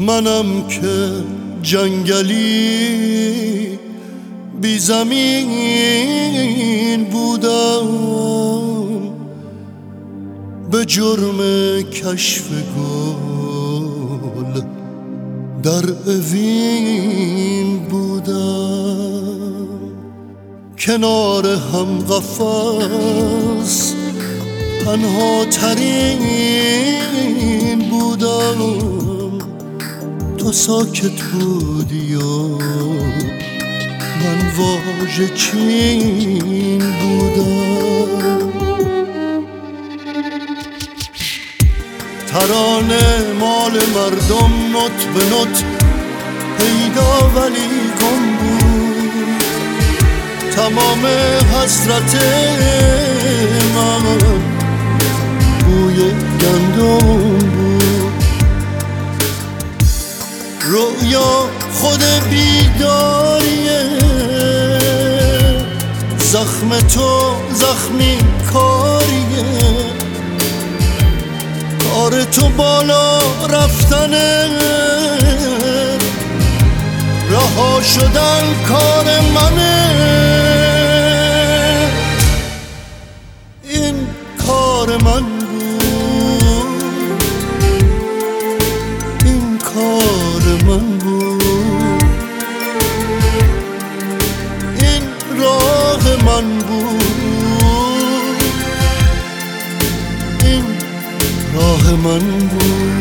منم که جنگلی بی زمین بودم، به جرم کشف گل در اوین بودم. کنار هم قفس تنها ترین بودم، تو ساکت بودی و من واژه چین بودم. ترانه مال مردم نوت به نوت پیدا ولی گم بود، تمام حسرت من بوی گندم بود. رویا خود بیداریه، زخم تو زخمی کاریه، کار تو بالا رفتنه، رها شدن کار منه. این کار من بود، این کار من بود، این راه من بود، این راه من بود.